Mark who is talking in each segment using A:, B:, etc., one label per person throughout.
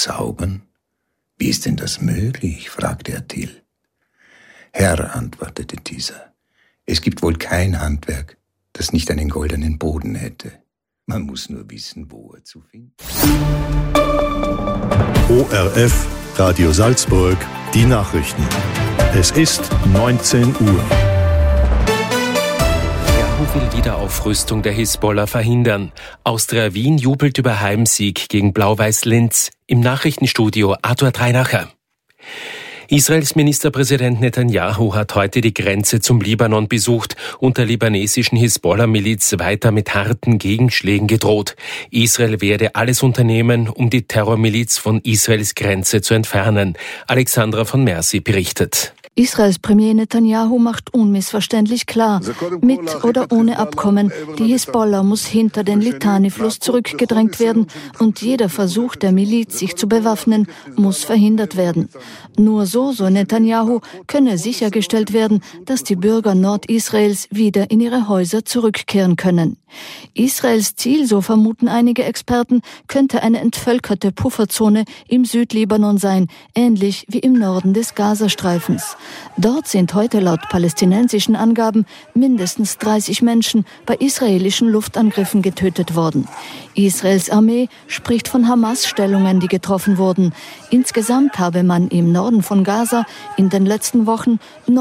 A: zaubern? Wie ist denn das möglich? Fragte Attil. Herr, antwortete dieser, es gibt wohl kein Handwerk, das nicht einen goldenen Boden hätte. Man muss nur wissen, wo er zu finden.
B: ORF, Radio Salzburg, die Nachrichten. Es ist 19 Uhr.
C: Will Wiederaufrüstung der Hisbollah verhindern. Austria Wien jubelt über Heimsieg gegen Blau-Weiß Linz. Im Nachrichtenstudio Arthur Dreinacher. Israels Ministerpräsident Netanyahu hat heute die Grenze zum Libanon besucht und der libanesischen Hisbollah-Miliz weiter mit harten Gegenschlägen gedroht. Israel werde alles unternehmen, um die Terrormiliz von Israels Grenze zu entfernen. Alexandra von Mercy berichtet.
D: Israels Premier Netanyahu macht unmissverständlich klar, mit oder ohne Abkommen, die Hisbollah muss hinter den Litani-Fluss zurückgedrängt werden und jeder Versuch der Miliz, sich zu bewaffnen, muss verhindert werden. Nur so Netanyahu, könne sichergestellt werden, dass die Bürger Nordisraels wieder in ihre Häuser zurückkehren können. Israels Ziel, so vermuten einige Experten, könnte eine entvölkerte Pufferzone im Südlibanon sein, ähnlich wie im Norden des Gazastreifens. Dort sind heute laut palästinensischen Angaben mindestens 30 Menschen bei israelischen Luftangriffen getötet worden. Israels Armee spricht von Hamas-Stellungen, die getroffen wurden. Insgesamt habe man im Norden von Gaza in den letzten Wochen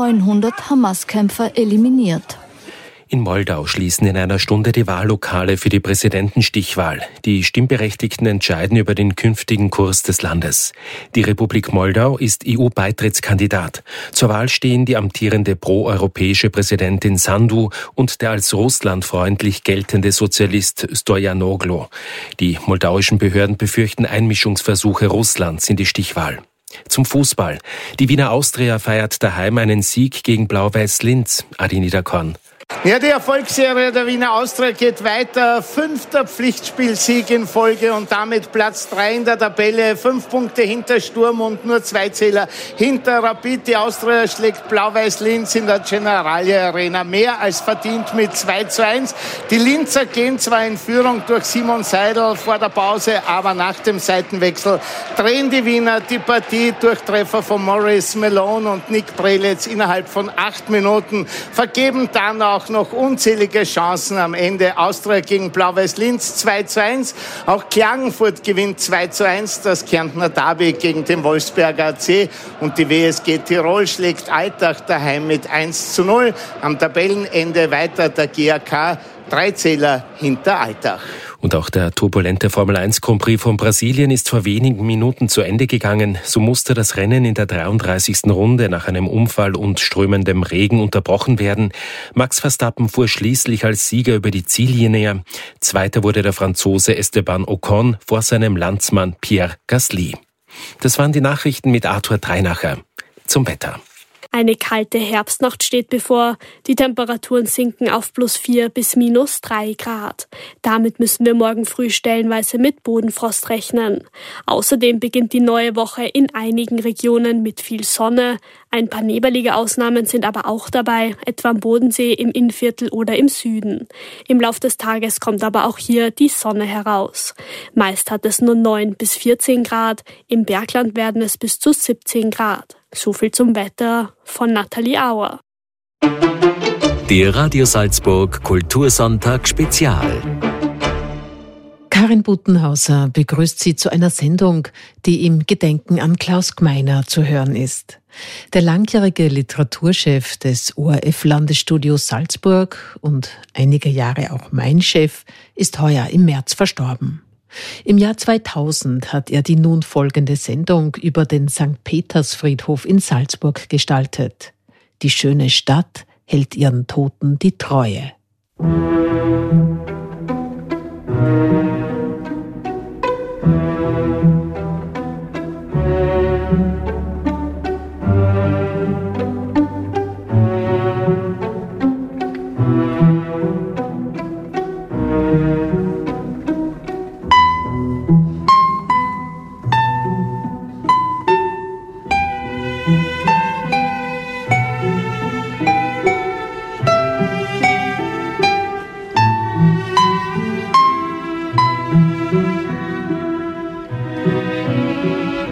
D: 900 Hamas-Kämpfer eliminiert.
C: In Moldau schließen in einer Stunde die Wahllokale für die Präsidentenstichwahl. Die Stimmberechtigten entscheiden über den künftigen Kurs des Landes. Die Republik Moldau ist EU-Beitrittskandidat. Zur Wahl stehen die amtierende proeuropäische Präsidentin Sandu und der als russlandfreundlich geltende Sozialist Stoyanoglu. Die moldauischen Behörden befürchten Einmischungsversuche Russlands in die Stichwahl. Zum Fußball. Die Wiener Austria feiert daheim einen Sieg gegen Blau-Weiß Linz. Adi Niederkorn.
E: Ja, die Erfolgsserie der Wiener Austria geht weiter. 5. Pflichtspielsieg in Folge und damit Platz 3 in der Tabelle. 5 Punkte hinter Sturm und nur 2 Zähler hinter Rapid. Die Austria schlägt Blau-Weiß Linz in der Generali Arena mehr als verdient mit 2:1. Die Linzer gehen zwar in Führung durch Simon Seidel vor der Pause, aber nach dem Seitenwechsel drehen die Wiener die Partie durch Treffer von Maurice Malone und Nick Prelitz innerhalb von 8 Minuten, vergeben dann auch noch unzählige Chancen am Ende. Austria gegen Blau-Weiß Linz 2:1. Auch Klagenfurt gewinnt 2:1. Das Kärntner Derby gegen den Wolfsberger AC. Und die WSG Tirol schlägt Altach daheim mit 1:0. Am Tabellenende weiter der GAK. 3 Zähler hinter Altach.
C: Und auch der turbulente Formel-1 Grand Prix von Brasilien ist vor wenigen Minuten zu Ende gegangen. So musste das Rennen in der 33. Runde nach einem Unfall und strömendem Regen unterbrochen werden. Max Verstappen fuhr schließlich als Sieger über die Ziellinie. Zweiter wurde der Franzose Esteban Ocon vor seinem Landsmann Pierre Gasly. Das waren die Nachrichten mit Arthur Dreinacher. Zum Wetter.
F: Eine kalte Herbstnacht steht bevor. Die Temperaturen sinken auf +4 bis -3 Grad. Damit müssen wir morgen früh stellenweise mit Bodenfrost rechnen. Außerdem beginnt die neue Woche in einigen Regionen mit viel Sonne. Ein paar nebelige Ausnahmen sind aber auch dabei, etwa am Bodensee, im Innviertel oder im Süden. Im Lauf des Tages kommt aber auch hier die Sonne heraus. Meist hat es nur 9 bis 14 Grad. Im Bergland werden es bis zu 17 Grad. So viel zum Wetter von Nathalie Auer.
G: Der Radio Salzburg Kultursonntag Spezial.
H: Karin Buttenhauser begrüßt Sie zu einer Sendung, die im Gedenken an Klaus Gmeiner zu hören ist. Der langjährige Literaturchef des ORF-Landesstudios Salzburg und einige Jahre auch mein Chef ist heuer im März verstorben. Im Jahr 2000 hat er die nun folgende Sendung über den St. Petersfriedhof in Salzburg gestaltet. Die schöne Stadt hält ihren Toten die Treue.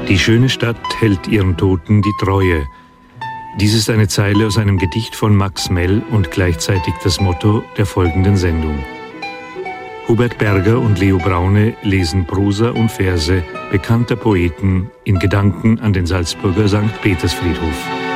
I: Die schöne Stadt hält ihren Toten die Treue. Dies ist eine Zeile aus einem Gedicht von Max Mell und gleichzeitig das Motto der folgenden Sendung. Hubert Berger und Leo Braune lesen Prosa und Verse bekannter Poeten in Gedanken an den Salzburger St. Petersfriedhof.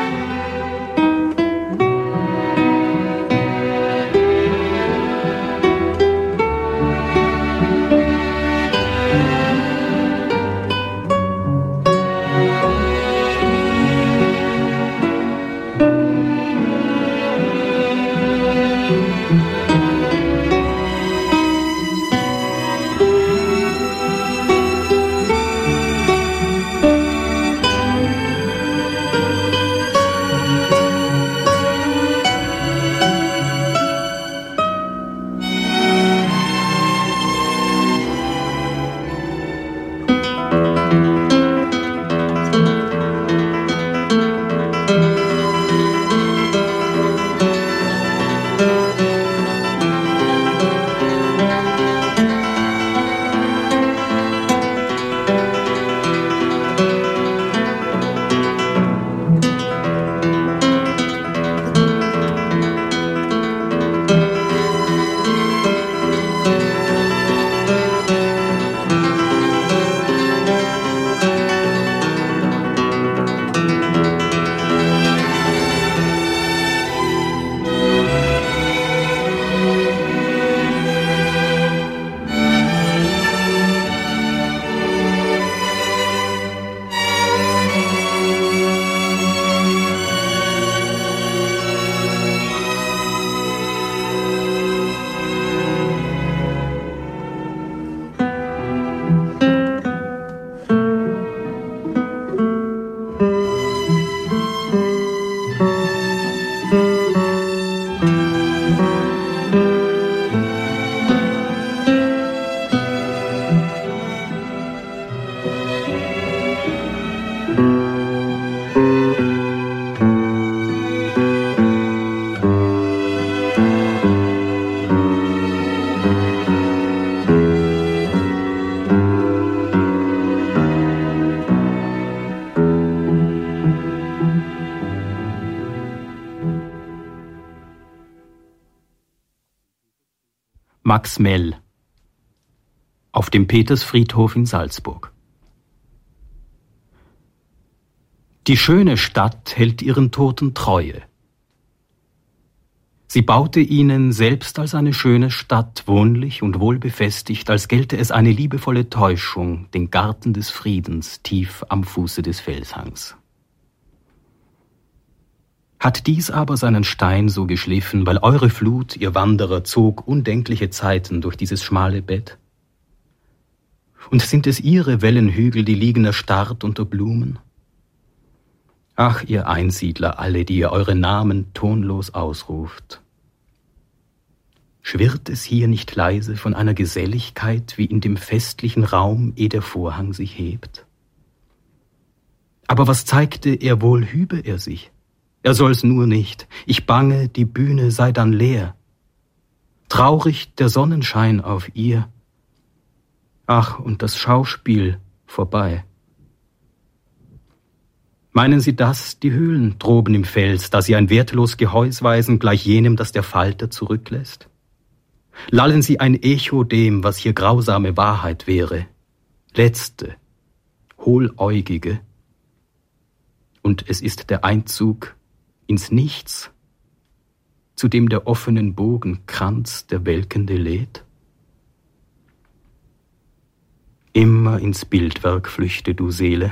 J: Max Mell auf dem Petersfriedhof in Salzburg. Die schöne Stadt hält ihren Toten Treue. Sie baute ihnen selbst als eine schöne Stadt, wohnlich und wohlbefestigt, als gelte es eine liebevolle Täuschung, den Garten des Friedens tief am Fuße des Felshangs. Hat dies aber seinen Stein so geschliffen, weil eure Flut, ihr Wanderer, zog undenkliche Zeiten durch dieses schmale Bett? Und sind es ihre Wellenhügel, die liegen erstarrt unter Blumen? Ach, ihr Einsiedler alle, die ihr eure Namen tonlos ausruft. Schwirrt es hier nicht leise von einer Geselligkeit wie in dem festlichen Raum, ehe der Vorhang sich hebt? Aber was zeigte er wohl, hübe er sich? Er soll's nur nicht. Ich bange, die Bühne sei dann leer. Traurig der Sonnenschein auf ihr. Ach, und das Schauspiel vorbei. Meinen Sie das, die Höhlen droben im Fels, da sie ein wertlos Gehäus weisen, gleich jenem, das der Falter zurücklässt? Lallen Sie ein Echo dem, was hier grausame Wahrheit wäre, letzte, hohläugige. Und es ist der Einzug ins Nichts, zu dem der offenen Bogenkranz der Welkende lädt? Immer ins Bildwerk flüchte, du Seele.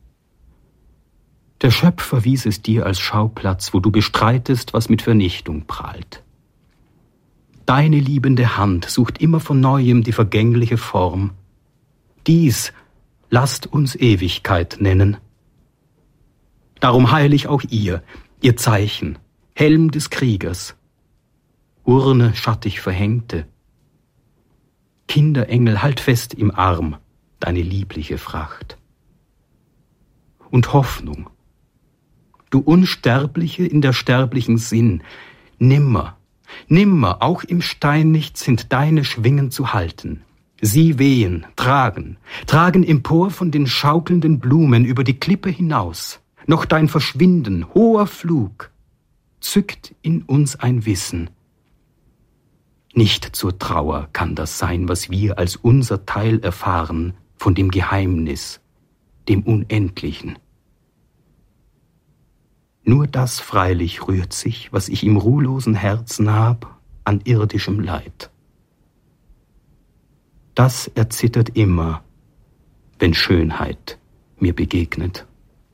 J: Der Schöpfer wies es dir als Schauplatz, wo du bestreitest, was mit Vernichtung prahlt. Deine liebende Hand sucht immer von Neuem die vergängliche Form. Dies lasst uns Ewigkeit nennen. Darum heilig auch ihr Zeichen, Helm des Kriegers, Urne schattig verhängte. Kinderengel, halt fest im Arm deine liebliche Fracht. Und Hoffnung, du Unsterbliche in der sterblichen Sinn, nimmer, nimmer, auch im Stein nicht sind deine Schwingen zu halten. Sie wehen, tragen empor von den schaukelnden Blumen über die Klippe hinaus. Noch dein Verschwinden, hoher Flug, zückt in uns ein Wissen. Nicht zur Trauer kann das sein, was wir als unser Teil erfahren von dem Geheimnis, dem Unendlichen. Nur das freilich rührt sich, was ich im ruhlosen Herzen hab, an irdischem Leid. Das erzittert immer, wenn Schönheit mir begegnet.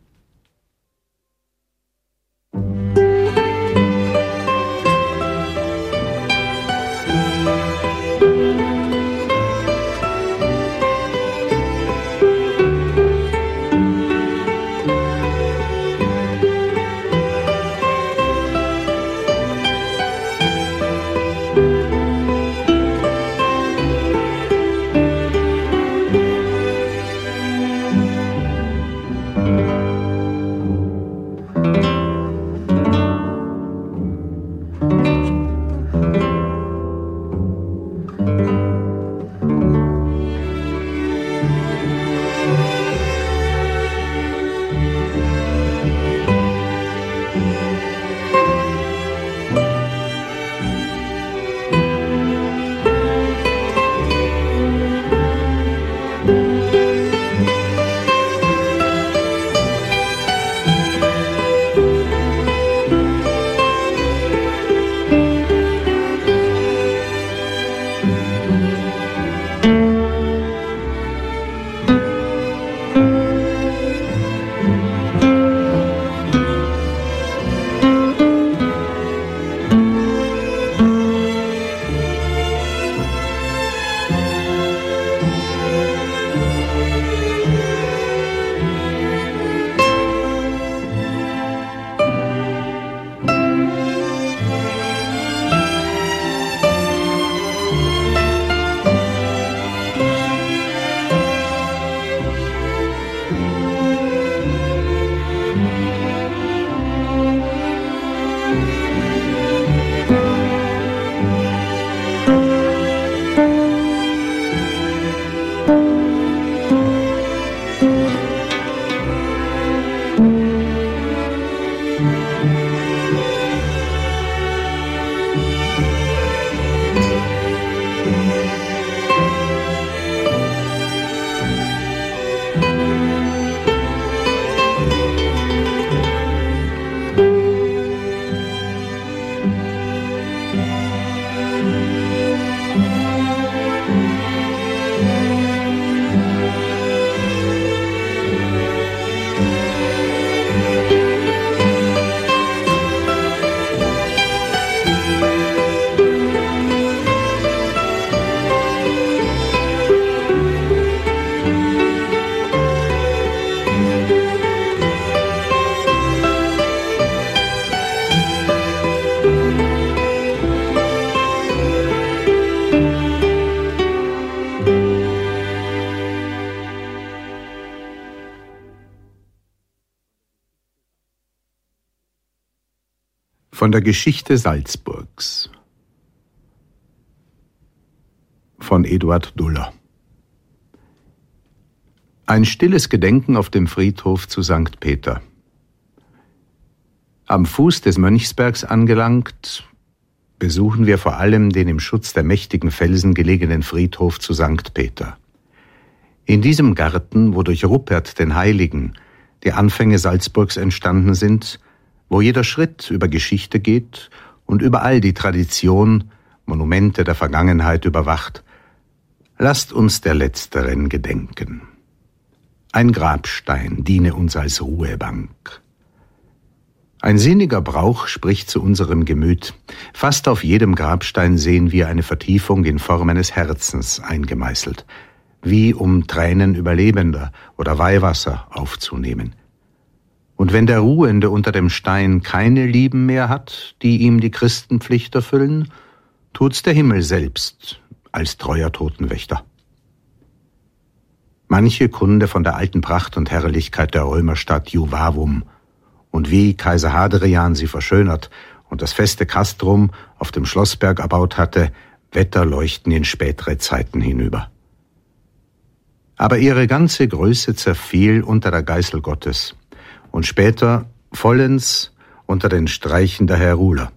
A: Von der Geschichte Salzburgs von Eduard Duller. Ein stilles Gedenken auf dem Friedhof zu St. Peter. Am Fuß des Mönchsbergs angelangt, besuchen wir vor allem den im Schutz der mächtigen Felsen gelegenen Friedhof zu St. Peter. In diesem Garten, wo durch Rupert den Heiligen die Anfänge Salzburgs entstanden sind, wo jeder Schritt über Geschichte geht und überall die Tradition, Monumente der Vergangenheit überwacht, lasst uns der Letzteren gedenken. Ein Grabstein diene uns als Ruhebank. Ein sinniger Brauch spricht zu unserem Gemüt. Fast auf jedem Grabstein sehen wir eine Vertiefung in Form eines Herzens eingemeißelt, wie um Tränen Überlebender oder Weihwasser aufzunehmen. Und wenn der Ruhende unter dem Stein keine Lieben mehr hat, die ihm die Christenpflicht erfüllen, tut's der Himmel selbst als treuer Totenwächter. Manche Kunde von der alten Pracht und Herrlichkeit der Römerstadt Juvavum und wie Kaiser Hadrian sie verschönert und das feste Castrum auf dem Schlossberg erbaut hatte, wetterleuchten in spätere Zeiten hinüber. Aber ihre ganze Größe zerfiel unter der Geißel Gottes und später vollends unter den Streichen der Heruler.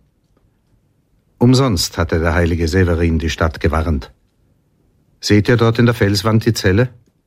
A: Umsonst hatte der heilige Severin die Stadt gewarnt. Seht ihr dort in der Felswand die Zelle?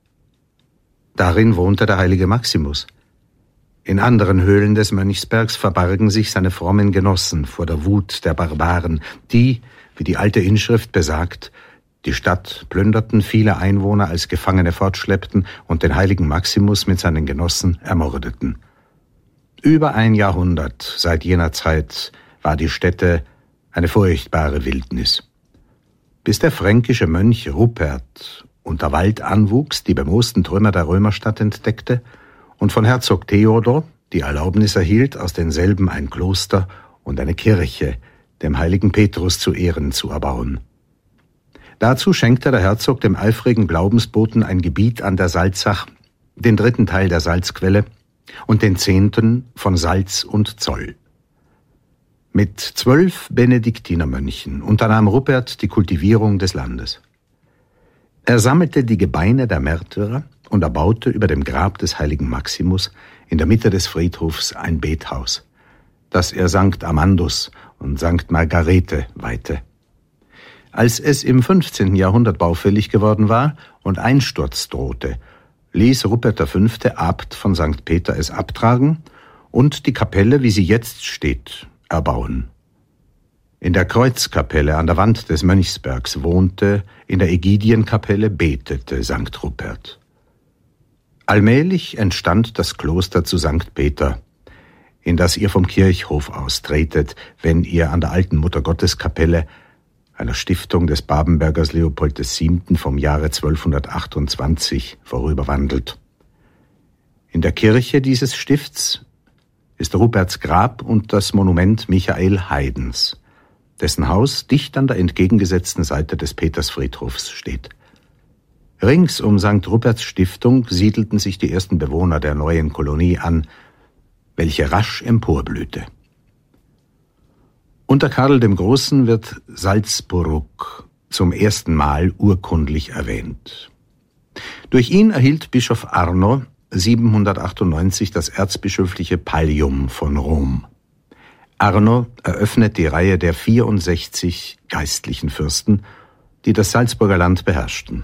A: Darin wohnte der heilige Maximus. In anderen Höhlen des Mönchsbergs verbargen sich seine frommen Genossen vor der Wut der Barbaren, die, wie die alte Inschrift besagt, die Stadt plünderten, viele Einwohner als Gefangene fortschleppten und den heiligen Maximus mit seinen Genossen ermordeten. Über ein Jahrhundert seit jener Zeit war die Stätte eine furchtbare Wildnis. Bis der fränkische Mönch Rupert unter Wald anwuchs, die bemoosten Trümmer der Römerstadt entdeckte und von Herzog Theodor die Erlaubnis erhielt, aus denselben ein Kloster und eine Kirche dem heiligen Petrus zu Ehren zu erbauen. Dazu schenkte der Herzog dem eifrigen Glaubensboten ein Gebiet an der Salzach, den 3. Teil der Salzquelle und den 10. von Salz und Zoll. Mit 12 Benediktinermönchen unternahm Rupert die Kultivierung des Landes. Er sammelte die Gebeine der Märtyrer und erbaute über dem Grab des heiligen Maximus in der Mitte des Friedhofs ein Bethaus, das er St. Amandus und St. Margarete weihte. Als es im 15. Jahrhundert baufällig geworden war und Einsturz drohte, ließ Rupert V. Abt von St. Peter es abtragen und die Kapelle, wie sie jetzt steht, erbauen. In der Kreuzkapelle an der Wand des Mönchsbergs wohnte, in der Ägidienkapelle betete St. Rupert. Allmählich entstand das Kloster zu St. Peter, in das ihr vom Kirchhof aus tretet, wenn ihr an der alten Muttergotteskapelle, einer Stiftung des Babenbergers Leopold VII. Vom Jahre 1228 vorüberwandelt. In der Kirche dieses Stifts ist Ruperts Grab und das Monument Michael Haydns, dessen Haus dicht an der entgegengesetzten Seite des Petersfriedhofs steht. Rings um St. Ruperts Stiftung siedelten sich die ersten Bewohner der neuen Kolonie an, welche rasch emporblühte. Unter Karl dem Großen wird Salzburg zum ersten Mal urkundlich erwähnt. Durch ihn erhielt Bischof Arno 798 das erzbischöfliche Pallium von Rom. Arno eröffnet die Reihe der 64 geistlichen Fürsten, die das Salzburger Land beherrschten.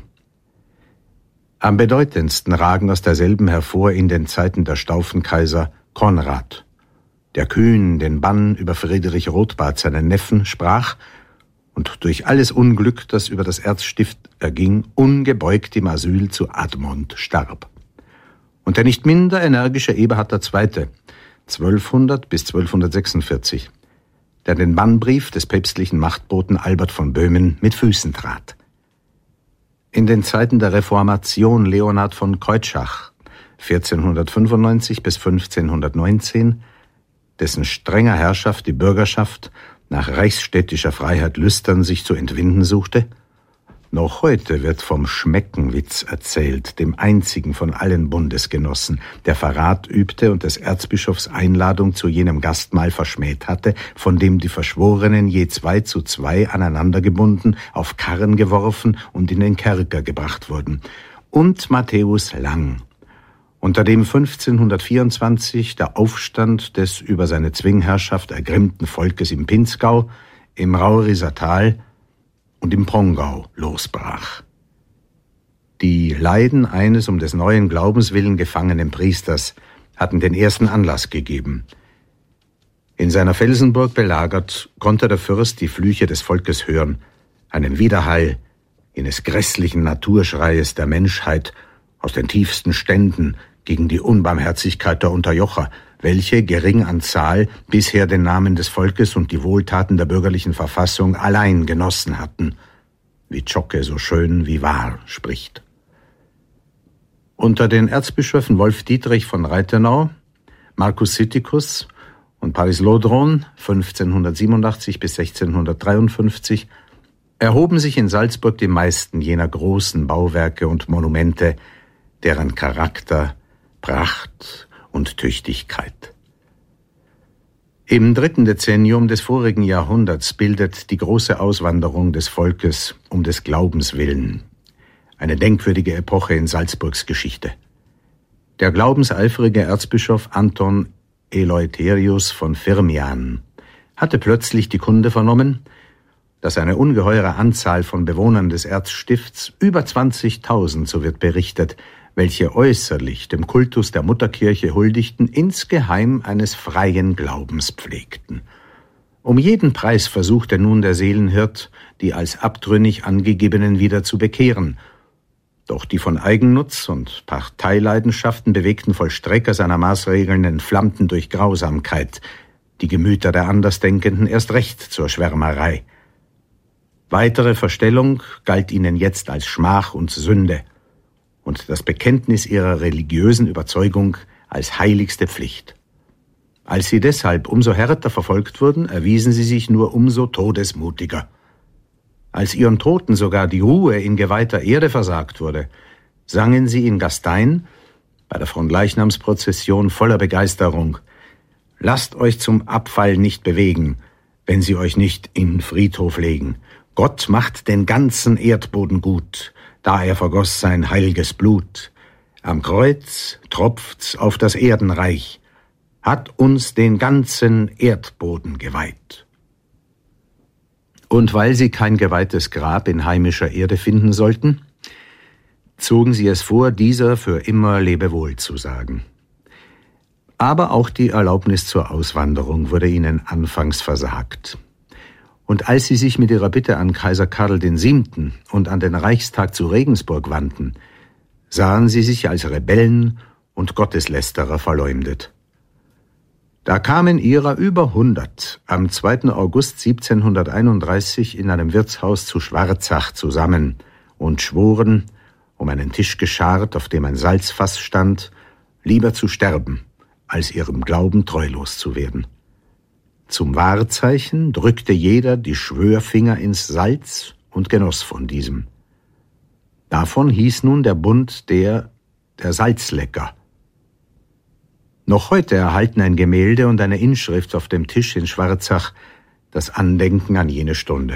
A: Am bedeutendsten ragen aus derselben hervor in den Zeiten der Staufenkaiser Konrad, der kühn den Bann über Friedrich Rotbart, seinen Neffen, sprach und durch alles Unglück, das über das Erzstift erging, ungebeugt im Asyl zu Admont starb. Und der nicht minder energische Eberhard II., 1200 bis 1246, der den Bannbrief des päpstlichen Machtboten Albert von Böhmen mit Füßen trat. In den Zeiten der Reformation Leonhard von Keutschach, 1495 bis 1519, dessen strenger Herrschaft die Bürgerschaft nach reichsstädtischer Freiheit lüstern sich zu entwinden suchte. Noch heute wird vom Schmeckenwitz erzählt, dem einzigen von allen Bundesgenossen, der Verrat übte und des Erzbischofs Einladung zu jenem Gastmahl verschmäht hatte, von dem die Verschworenen je 2:2 aneinandergebunden, auf Karren geworfen und in den Kerker gebracht wurden. Und Matthäus Lang, unter dem 1524 der Aufstand des über seine Zwingherrschaft ergrimmten Volkes im Pinzgau, im Rauriser Tal und im Pongau losbrach. Die Leiden eines um des neuen Glaubens willen gefangenen Priesters hatten den ersten Anlass gegeben. In seiner Felsenburg belagert, konnte der Fürst die Flüche des Volkes hören, einen Widerhall jenes grässlichen Naturschreies der Menschheit aus den tiefsten Ständen gegen die Unbarmherzigkeit der Unterjocher, welche, gering an Zahl, bisher den Namen des Volkes und die Wohltaten der bürgerlichen Verfassung allein genossen hatten, wie Zschocke so schön wie wahr spricht. Unter den Erzbischöfen Wolf Dietrich von Reithenau, Marcus Sitticus und Paris Lodron 1587 bis 1653 erhoben sich in Salzburg die meisten jener großen Bauwerke und Monumente, deren Charakter, Pracht und Tüchtigkeit. Im 3. Dezennium des vorigen Jahrhunderts bildet die große Auswanderung des Volkes um des Glaubens willen
K: eine denkwürdige Epoche in Salzburgs Geschichte. Der glaubenseifrige Erzbischof Anton Eleutherius von Firmian hatte plötzlich die Kunde vernommen, dass eine ungeheure Anzahl von Bewohnern des Erzstifts, über 20.000, so wird berichtet, welche äußerlich dem Kultus der Mutterkirche huldigten, insgeheim eines freien Glaubens pflegten. Um jeden Preis versuchte nun der Seelenhirt, die als abtrünnig Angegebenen wieder zu bekehren. Doch die von Eigennutz und Parteileidenschaften bewegten Vollstrecker seiner Maßregeln entflammten durch Grausamkeit die Gemüter der Andersdenkenden erst recht zur Schwärmerei. Weitere Verstellung galt ihnen jetzt als Schmach und Sünde und das Bekenntnis ihrer religiösen Überzeugung als heiligste Pflicht. Als sie deshalb umso härter verfolgt wurden, erwiesen sie sich nur umso todesmutiger. Als ihren Toten sogar die Ruhe in geweihter Erde versagt wurde, sangen sie in Gastein bei der Fronleichnamsprozession voller Begeisterung: Lasst euch zum Abfall nicht bewegen, wenn sie euch nicht in Friedhof legen. Gott macht den ganzen Erdboden gut, da er vergoss sein heiliges Blut. Am Kreuz tropft's auf das Erdenreich, hat uns den ganzen Erdboden geweiht. Und weil sie kein geweihtes Grab in heimischer Erde finden sollten, zogen sie es vor, dieser für immer Lebewohl zu sagen. Aber auch die Erlaubnis zur Auswanderung wurde ihnen anfangs versagt. Und als sie sich mit ihrer Bitte an Kaiser Karl VII. Und an den Reichstag zu Regensburg wandten, sahen sie sich als Rebellen und Gotteslästerer verleumdet. Da kamen ihrer über 100 am 2. August 1731 in einem Wirtshaus zu Schwarzach zusammen und schworen, um einen Tisch geschart, auf dem ein Salzfass stand, lieber zu sterben, als ihrem Glauben treulos zu werden. Zum Wahrzeichen drückte jeder die Schwörfinger ins Salz und genoss von diesem. Davon hieß nun der Bund der Salzlecker. Noch heute erhalten ein Gemälde und eine Inschrift auf dem Tisch in Schwarzach das Andenken an jene Stunde.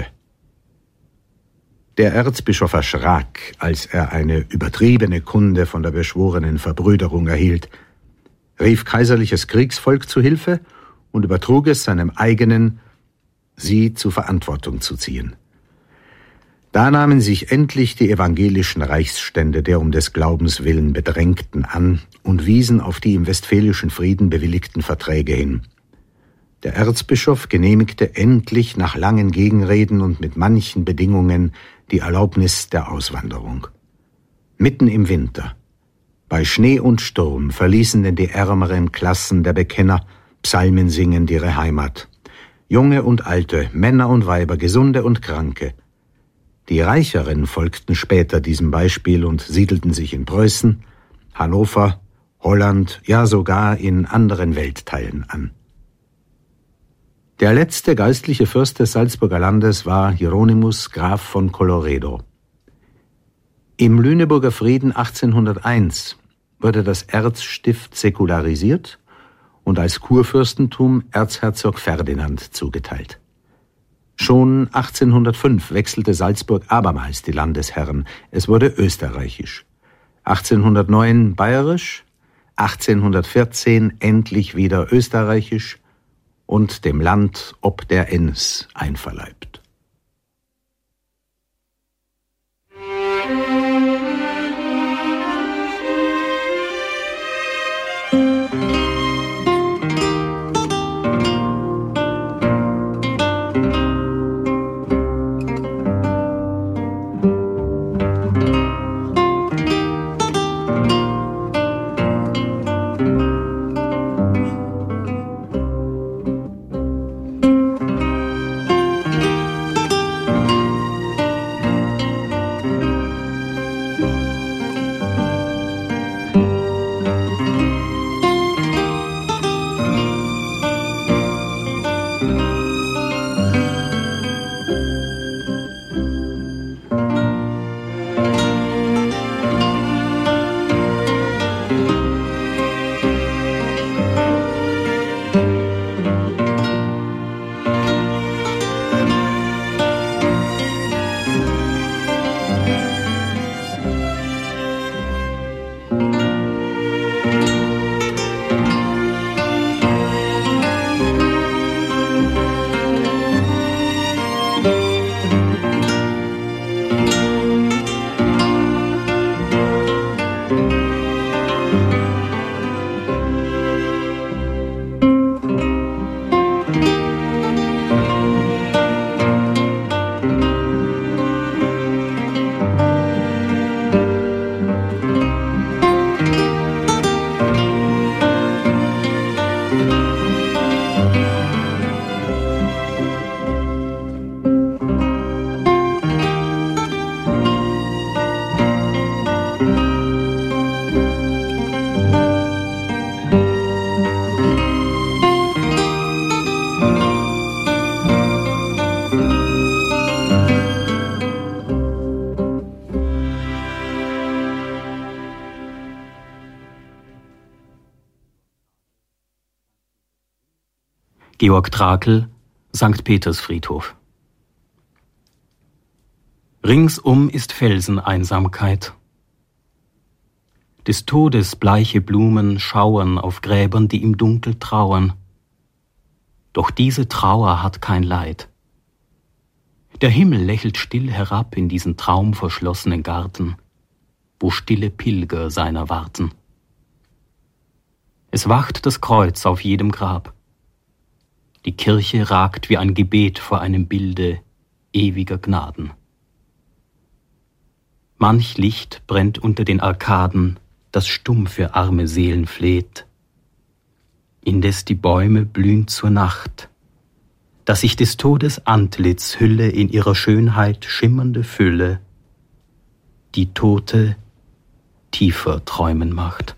K: Der Erzbischof erschrak, als er eine übertriebene Kunde von der beschworenen Verbrüderung erhielt, rief kaiserliches Kriegsvolk zu Hilfe und übertrug es seinem eigenen, sie zur Verantwortung zu ziehen. Da nahmen sich endlich die evangelischen Reichsstände der um des Glaubens willen Bedrängten an und wiesen auf die im Westfälischen Frieden bewilligten Verträge hin. Der Erzbischof genehmigte endlich nach langen Gegenreden und mit manchen Bedingungen die Erlaubnis der Auswanderung. Mitten im Winter, bei Schnee und Sturm, verließen denn die ärmeren Klassen der Bekenner psalmensingend ihre Heimat. Junge und Alte, Männer und Weiber, Gesunde und Kranke. Die Reicheren folgten später diesem Beispiel und siedelten sich in Preußen, Hannover, Holland, ja sogar in anderen Weltteilen an. Der letzte geistliche Fürst des Salzburger Landes war Hieronymus Graf von Colloredo. Im Lüneburger Frieden 1801 wurde das Erzstift säkularisiert und als Kurfürstentum Erzherzog Ferdinand zugeteilt. Schon 1805 wechselte Salzburg abermals die Landesherren. Es wurde österreichisch. 1809 bayerisch, 1814 endlich wieder österreichisch und dem Land ob der Enns einverleibt.
J: Georg Trakl, St. Petersfriedhof. Ringsum ist Felseneinsamkeit. Des Todes bleiche Blumen schauern auf Gräbern, die im Dunkel trauern. Doch diese Trauer hat kein Leid. Der Himmel lächelt still herab in diesen traumverschlossenen Garten, wo stille Pilger seiner warten. Es wacht das Kreuz auf jedem Grab. Die Kirche ragt wie ein Gebet vor einem Bilde ewiger Gnaden. Manch Licht brennt unter den Arkaden, das stumm für arme Seelen fleht, indes die Bäume blühen zur Nacht, dass sich des Todes Antlitz hülle in ihrer Schönheit schimmernde Fülle, die Tote tiefer träumen macht.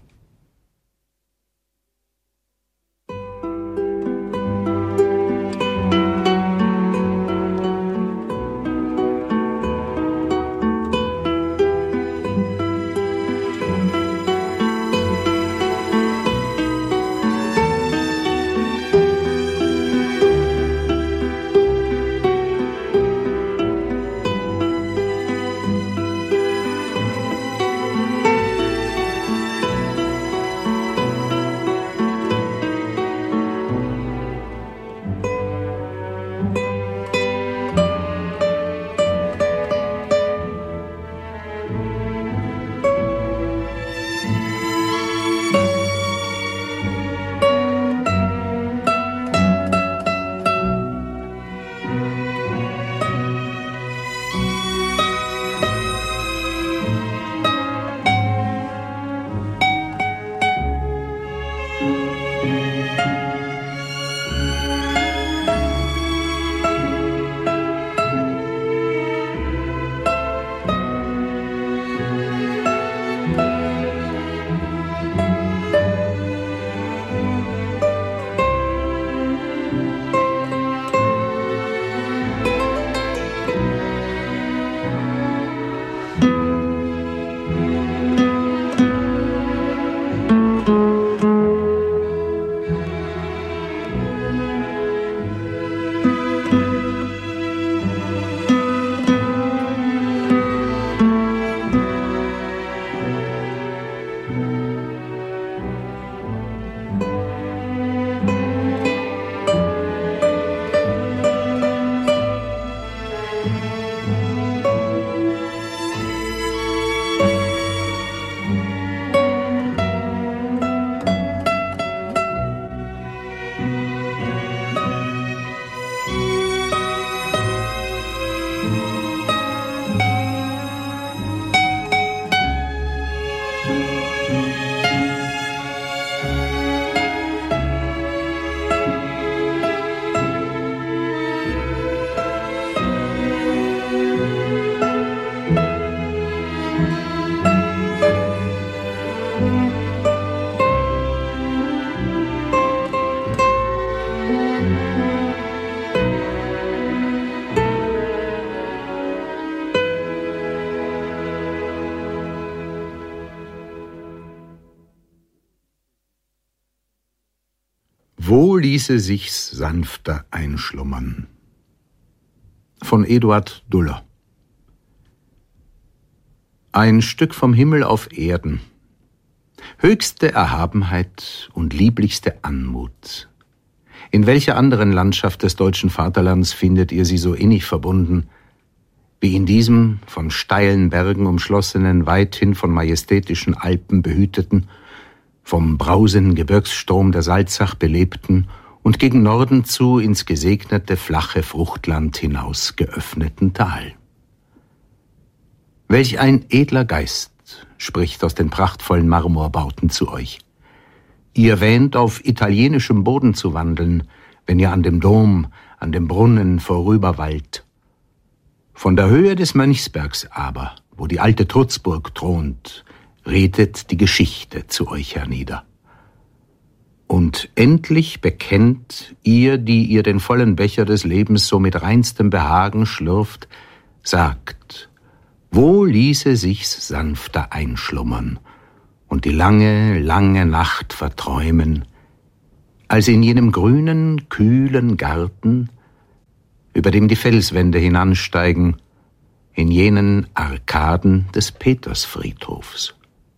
K: Wo ließe sich's sanfter einschlummern? Von Eduard Duller. Ein Stück vom Himmel auf Erden. Höchste Erhabenheit und lieblichste Anmut. In welcher anderen Landschaft des deutschen Vaterlands findet ihr sie so innig verbunden, wie in diesem von steilen Bergen umschlossenen, weithin von majestätischen Alpen behüteten, vom brausenden Gebirgsstrom der Salzach belebten und gegen Norden zu ins gesegnete, flache Fruchtland hinaus geöffneten Tal. Welch ein edler Geist spricht aus den prachtvollen Marmorbauten zu euch. Ihr wähnt, auf italienischem Boden zu wandeln, wenn ihr an dem Dom, an dem Brunnen vorüberwallt. Von der Höhe des Mönchsbergs aber, wo die alte Trutzburg thront, redet die Geschichte zu euch hernieder. Und endlich bekennt ihr, die ihr den vollen Becher des Lebens so mit reinstem Behagen schlürft, sagt, wo ließe sich's sanfter einschlummern und die lange, lange Nacht verträumen, als in jenem grünen, kühlen Garten, über dem die Felswände hinansteigen, in jenen Arkaden des Petersfriedhofs.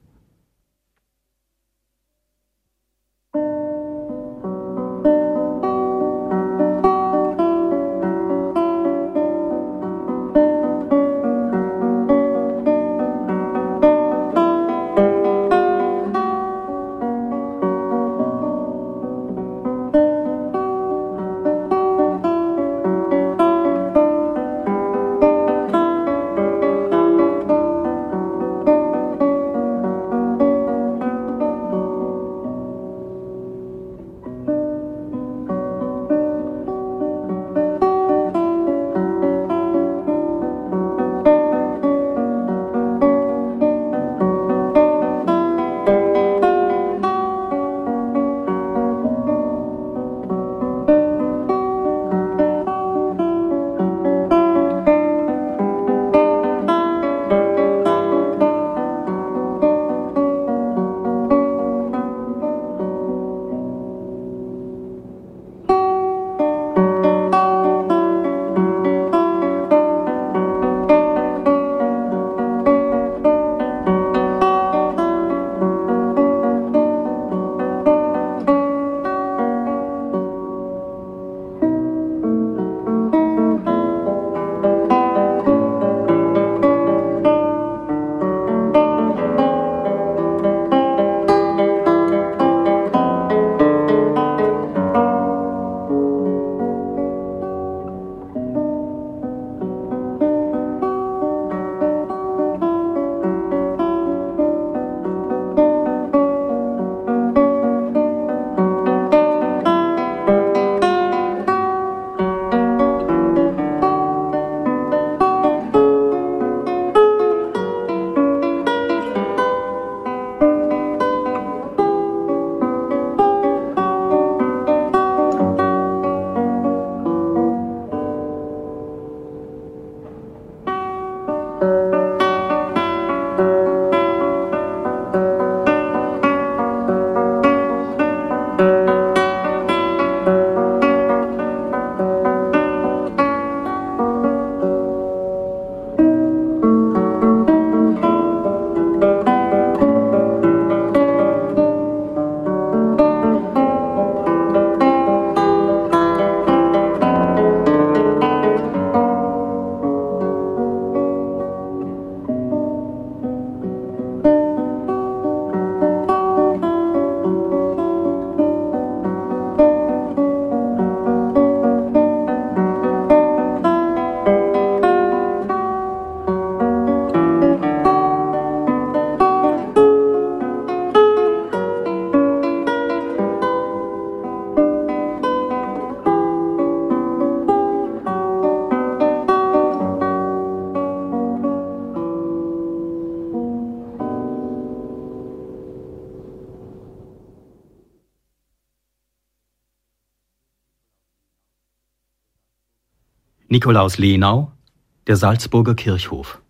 J: Nikolaus Lenau, der Salzburger Kirchhof.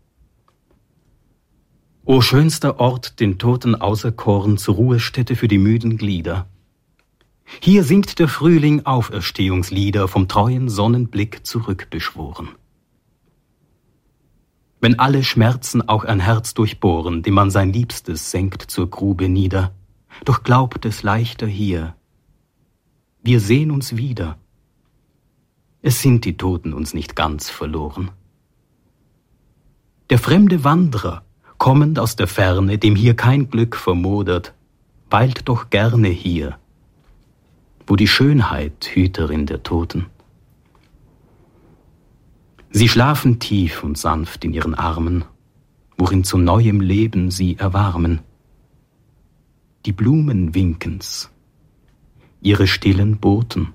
J: O schönster Ort, den Toten auserkoren, zur Ruhestätte für die müden Glieder. Hier singt der Frühling Auferstehungslieder, vom treuen Sonnenblick zurückbeschworen. Wenn alle Schmerzen auch ein Herz durchbohren, dem man sein Liebstes senkt zur Grube nieder, doch glaubt es leichter hier. Wir sehen uns wieder. Es sind die Toten uns nicht ganz verloren. Der fremde Wanderer, kommend aus der Ferne, dem hier kein Glück vermodert, weilt doch gerne hier, wo die Schönheit Hüterin der Toten. Sie schlafen tief und sanft in ihren Armen, worin zu neuem Leben sie erwarmen. Die Blumen winken's, ihre stillen Boten.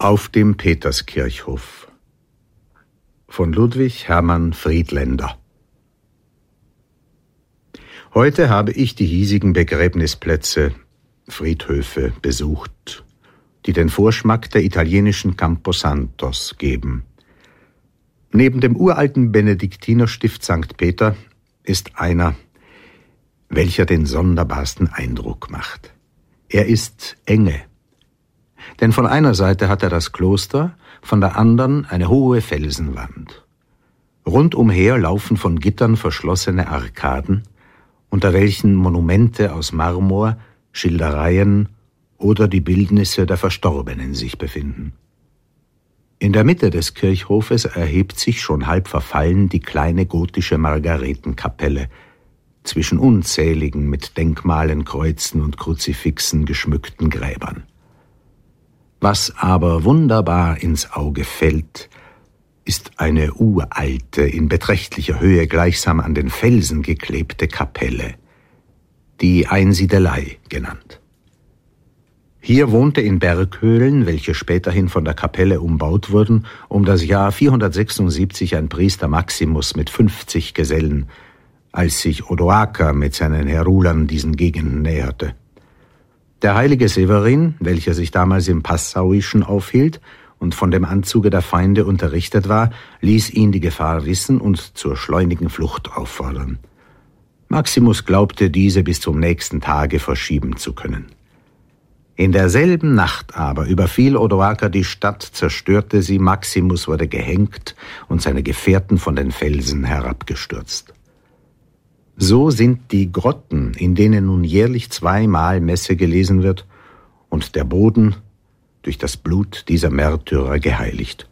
K: Auf dem Peterskirchhof von Ludwig Hermann Friedländer. Heute habe ich die hiesigen Begräbnisplätze, Friedhöfe besucht, die den Vorschmack der italienischen Camposantos geben. Neben dem uralten Benediktinerstift St. Peter ist einer, welcher den sonderbarsten Eindruck macht. Er ist enge. Denn von einer Seite hat er das Kloster, von der anderen eine hohe Felsenwand. Rundumher laufen von Gittern verschlossene Arkaden, unter welchen Monumente aus Marmor, Schildereien oder die Bildnisse der Verstorbenen sich befinden. In der Mitte des Kirchhofes erhebt sich schon halb verfallen die kleine gotische Margaretenkapelle, zwischen unzähligen mit Denkmalen, Kreuzen und Kruzifixen geschmückten Gräbern. Was aber wunderbar ins Auge fällt, ist eine uralte, in beträchtlicher Höhe gleichsam an den Felsen geklebte Kapelle, die Einsiedelei genannt. Hier wohnte in Berghöhlen, welche späterhin von der Kapelle umbaut wurden, um das Jahr 476 ein Priester Maximus mit 50 Gesellen, als sich Odoaker mit seinen Herulern diesen Gegenden näherte. Der heilige Severin, welcher sich damals im Passauischen aufhielt und von dem Anzuge der Feinde unterrichtet war, ließ ihn die Gefahr wissen und zur schleunigen Flucht auffordern. Maximus glaubte, diese bis zum nächsten Tage verschieben zu können. In derselben Nacht aber überfiel Odoaker die Stadt, zerstörte sie, Maximus wurde gehängt und seine Gefährten von den Felsen herabgestürzt. So sind die Grotten, in denen nun jährlich 2-mal Messe gelesen wird und der Boden durch das Blut dieser Märtyrer geheiligt.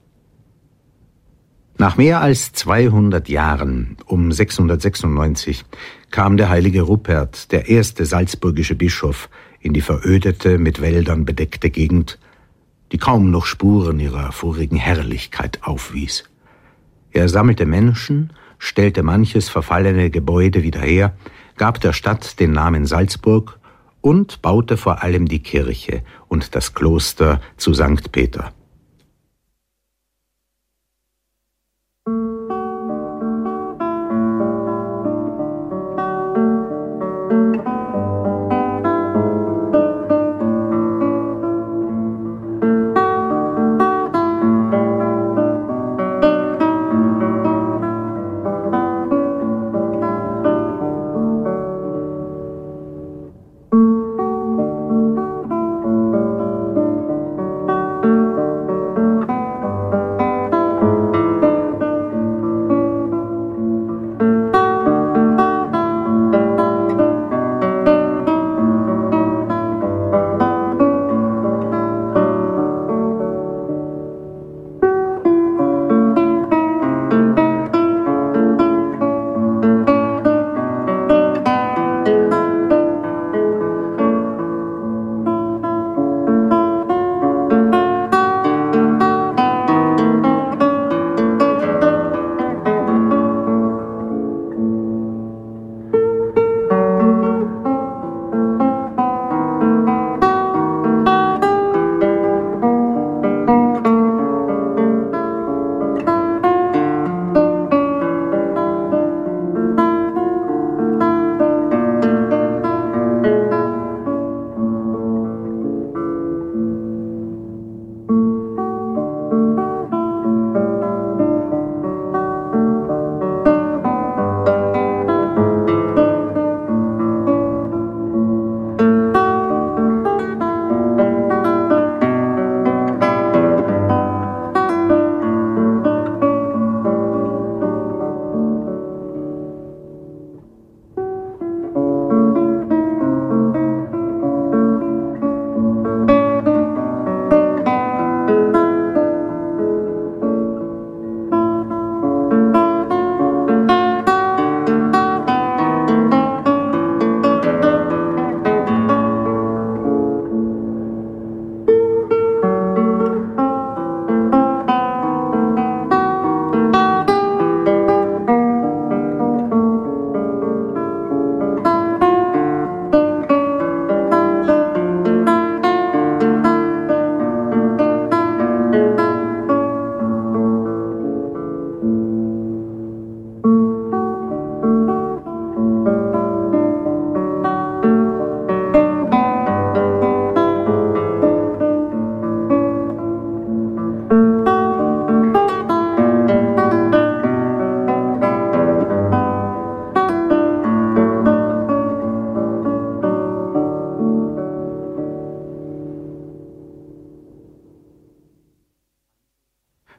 K: Nach mehr als 200 Jahren, um 696, kam der heilige Rupert, der erste salzburgische Bischof, in die verödete, mit Wäldern bedeckte Gegend, die kaum noch Spuren ihrer vorigen Herrlichkeit aufwies. Er sammelte Menschen, stellte manches verfallene Gebäude wieder her, gab der Stadt den Namen Salzburg und baute vor allem die Kirche und das Kloster zu St. Peter.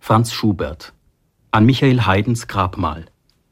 J: Franz Schubert, an Michael Haydns Grabmal.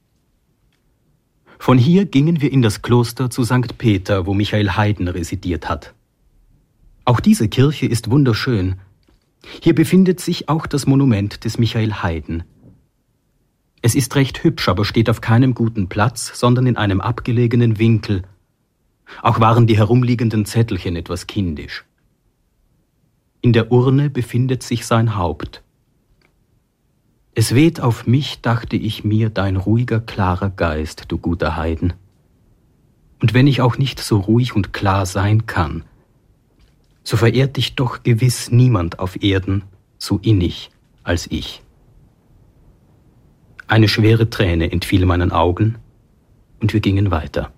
J: Von hier gingen wir in das Kloster zu St. Peter, wo Michael Haydn residiert hat. Auch diese Kirche ist wunderschön. Hier befindet sich auch das Monument des Michael Haydn. Es ist recht hübsch, aber steht auf keinem guten Platz, sondern in einem abgelegenen Winkel. Auch waren die herumliegenden Zettelchen etwas kindisch. In der Urne befindet sich sein Haupt. Es weht auf mich, dachte ich mir, dein ruhiger, klarer Geist, du guter Haydn. Und wenn ich auch nicht so ruhig und klar sein kann, so verehrt dich doch gewiss niemand auf Erden so innig als ich. Eine schwere Träne entfiel meinen Augen, und wir gingen weiter.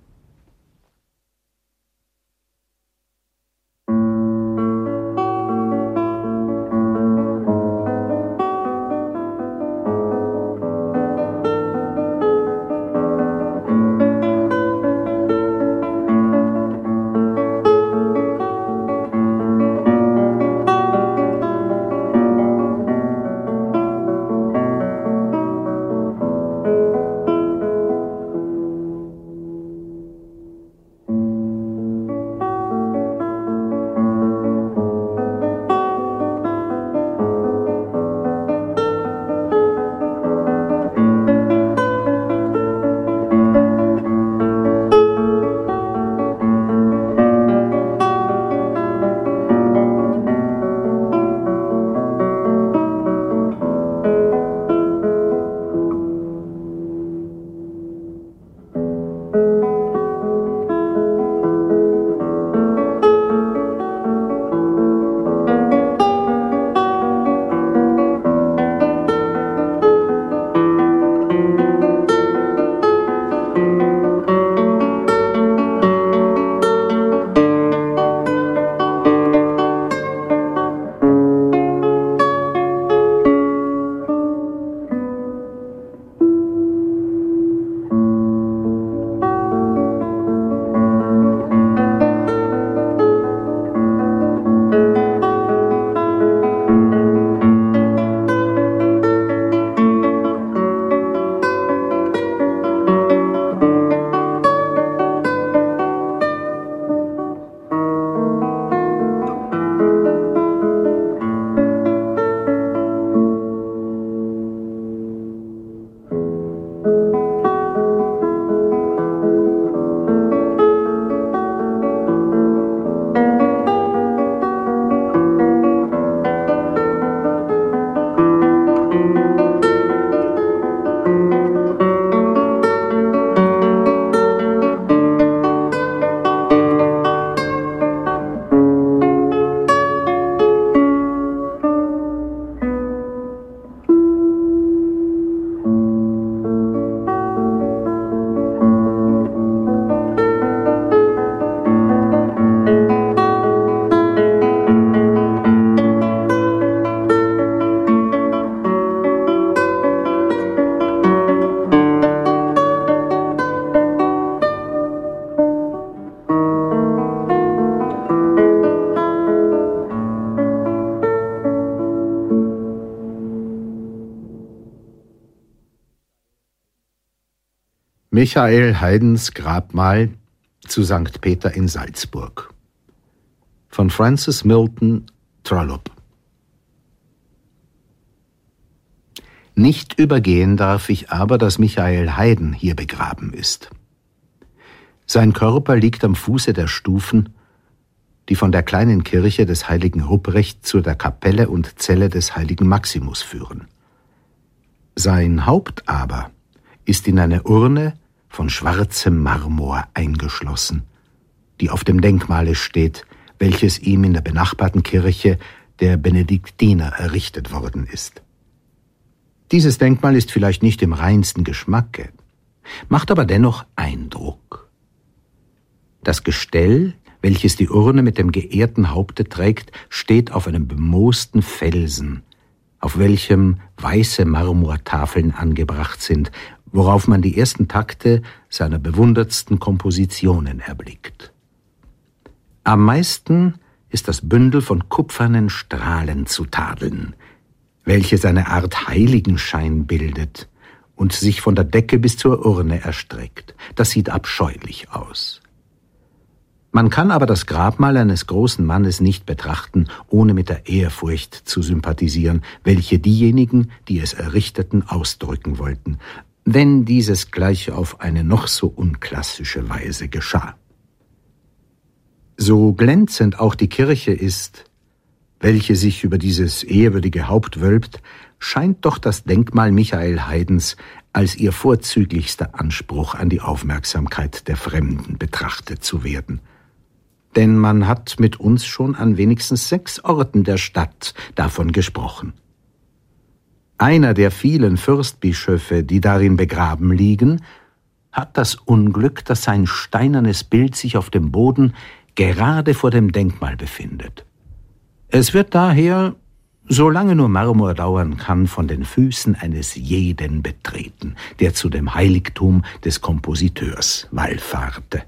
K: Michael Haydns Grabmal zu St. Peter in Salzburg von Francis Milton Trollope. Nicht übergehen darf ich aber, dass Michael Haydn hier begraben ist. Sein Körper liegt am Fuße der Stufen, die von der kleinen Kirche des heiligen Ruprecht zu der Kapelle und Zelle des heiligen Maximus führen. Sein Haupt aber ist in eine Urne von schwarzem Marmor eingeschlossen, die auf dem Denkmale steht, welches ihm in der benachbarten Kirche der Benediktiner errichtet worden ist. Dieses Denkmal ist vielleicht nicht im reinsten Geschmacke, macht aber dennoch Eindruck. Das Gestell, welches die Urne mit dem geehrten Haupte trägt, steht auf einem bemoosten Felsen, auf welchem weiße Marmortafeln angebracht sind, worauf man die ersten Takte seiner bewundertsten Kompositionen erblickt. Am meisten ist das Bündel von kupfernen Strahlen zu tadeln, welches eine Art Heiligenschein bildet und sich von der Decke bis zur Urne erstreckt. Das sieht abscheulich aus. Man kann aber das Grabmal eines großen Mannes nicht betrachten, ohne mit der Ehrfurcht zu sympathisieren, welche diejenigen, die es errichteten, ausdrücken wollten, wenn dieses gleich auf eine noch so unklassische Weise geschah. So glänzend auch die Kirche ist, welche sich über dieses ehrwürdige Haupt wölbt, scheint doch das Denkmal Michael Haydns als ihr vorzüglichster Anspruch an die Aufmerksamkeit der Fremden betrachtet zu werden. Denn man hat mit uns schon an wenigstens 6 Orten der Stadt davon gesprochen. Einer der vielen Fürstbischöfe, die darin begraben liegen, hat das Unglück, dass sein steinernes Bild sich auf dem Boden gerade vor dem Denkmal befindet. Es wird daher, solange nur Marmor dauern kann, von den Füßen eines jeden betreten, der zu dem Heiligtum des Kompositeurs wallfahrte.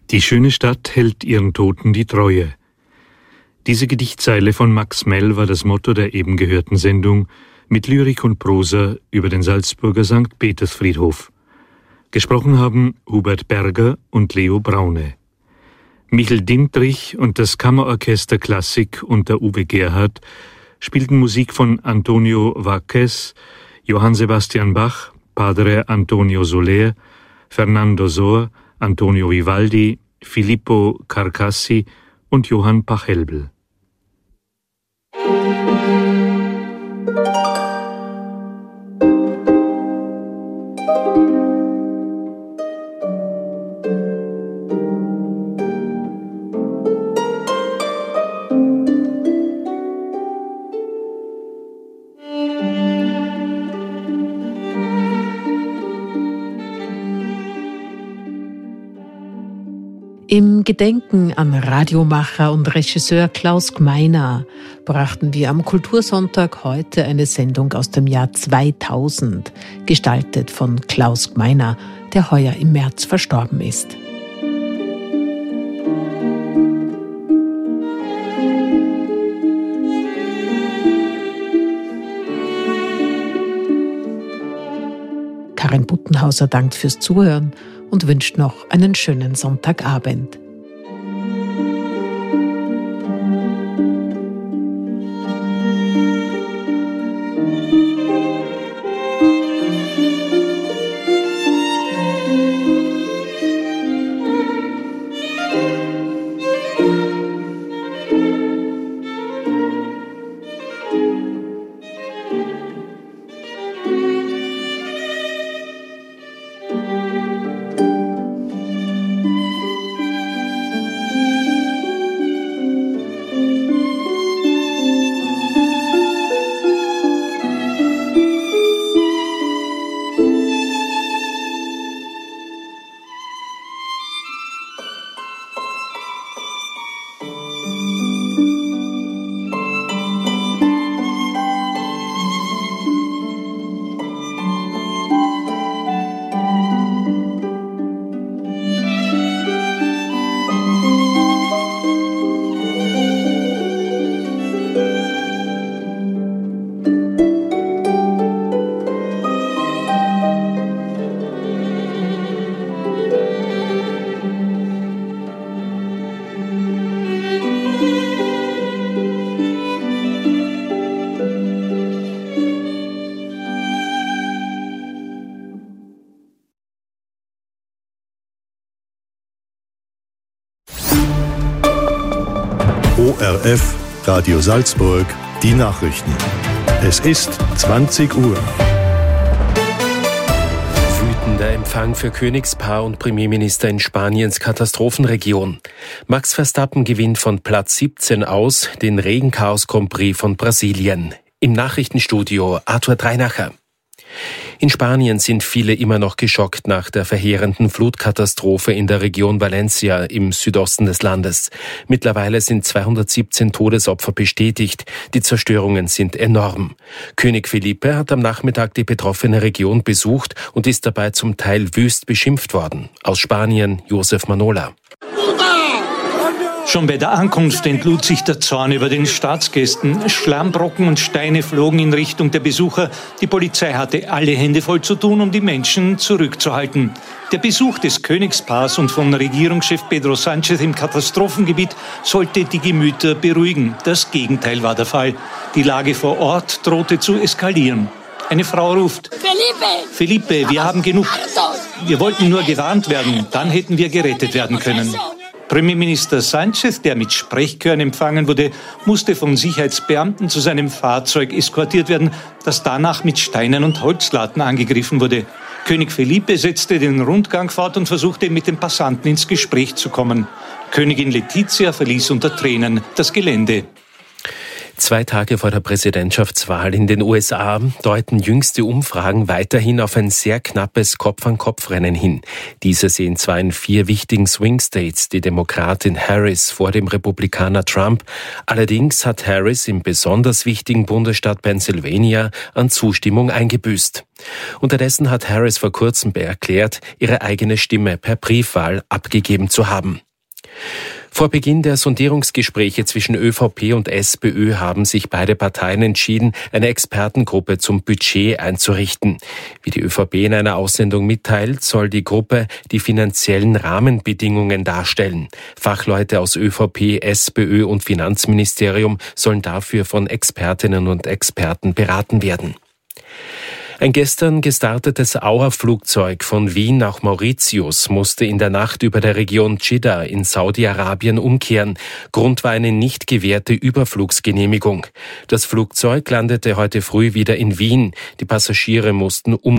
I: Die schöne Stadt hält ihren Toten die Treue. Diese Gedichtzeile von Max Mell war das Motto der eben gehörten Sendung mit Lyrik und Prosa über den Salzburger St. Petersfriedhof. Gesprochen haben Hubert Berger und Leo Braune. Michel Dintrich und das Kammerorchester Klassik unter Uwe Gerhardt spielten Musik von Antonio Vaques, Johann Sebastian Bach, Padre Antonio Soler, Fernando Sohr, Antonio Vivaldi, Filippo Carcassi und Johann Pachelbel.
H: Im Gedenken an Radiomacher und Regisseur Klaus Gmeiner brachten wir am Kultursonntag heute eine Sendung aus dem Jahr 2000, gestaltet von Klaus Gmeiner, der heuer im März verstorben ist. Karin Buttenhauser dankt fürs Zuhören und wünscht noch einen schönen Sonntagabend.
B: ORF, Radio Salzburg, die Nachrichten. Es ist 20 Uhr.
C: Wütender Empfang für Königspaar und Premierminister in Spaniens Katastrophenregion. Max Verstappen gewinnt von Platz 17 aus den Regenchaos-Grand Prix von Brasilien. Im Nachrichtenstudio Arthur Dreinacher. In Spanien sind viele immer noch geschockt nach der verheerenden Flutkatastrophe in der Region Valencia im Südosten des Landes. Mittlerweile sind 217 Todesopfer bestätigt. Die Zerstörungen sind enorm. König Felipe hat am Nachmittag die betroffene Region besucht und ist dabei zum Teil wüst beschimpft worden. Aus Spanien Josef Manola.
L: Schon bei der Ankunft entlud sich der Zorn über den Staatsgästen. Schlammbrocken und Steine flogen in Richtung der Besucher. Die Polizei hatte alle Hände voll zu tun, um die Menschen zurückzuhalten. Der Besuch des Königspaars und von Regierungschef Pedro Sánchez im Katastrophengebiet sollte die Gemüter beruhigen. Das Gegenteil war der Fall. Die Lage vor Ort drohte zu eskalieren. Eine Frau ruft: Felipe, wir haben genug. Wir wollten nur gewarnt werden, dann hätten wir gerettet werden können. Premierminister Sánchez, der mit Sprechchören empfangen wurde, musste von Sicherheitsbeamten zu seinem Fahrzeug eskortiert werden, das danach mit Steinen und Holzlatten angegriffen wurde. König Felipe setzte den Rundgang fort und versuchte, mit den Passanten ins Gespräch zu kommen. Königin Letizia verließ unter Tränen das Gelände.
C: 2 Tage vor der Präsidentschaftswahl in den USA deuten jüngste Umfragen weiterhin auf ein sehr knappes Kopf-an-Kopf-Rennen hin. Diese sehen zwar in 4 wichtigen Swing-States die Demokratin Harris vor dem Republikaner Trump. Allerdings hat Harris im besonders wichtigen Bundesstaat Pennsylvania an Zustimmung eingebüßt. Unterdessen hat Harris vor kurzem erklärt, ihre eigene Stimme per Briefwahl abgegeben zu haben. Vor Beginn der Sondierungsgespräche zwischen ÖVP und SPÖ haben sich beide Parteien entschieden, eine Expertengruppe zum Budget einzurichten. Wie die ÖVP in einer Aussendung mitteilt, soll die Gruppe die finanziellen Rahmenbedingungen darstellen. Fachleute aus ÖVP, SPÖ und Finanzministerium sollen dafür von Expertinnen und Experten beraten werden. Ein gestern gestartetes Auer-Flugzeug von Wien nach Mauritius musste in der Nacht über der Region Dschidda in Saudi-Arabien umkehren. Grund war eine nicht gewährte Überflugsgenehmigung. Das Flugzeug landete heute früh wieder in Wien. Die Passagiere mussten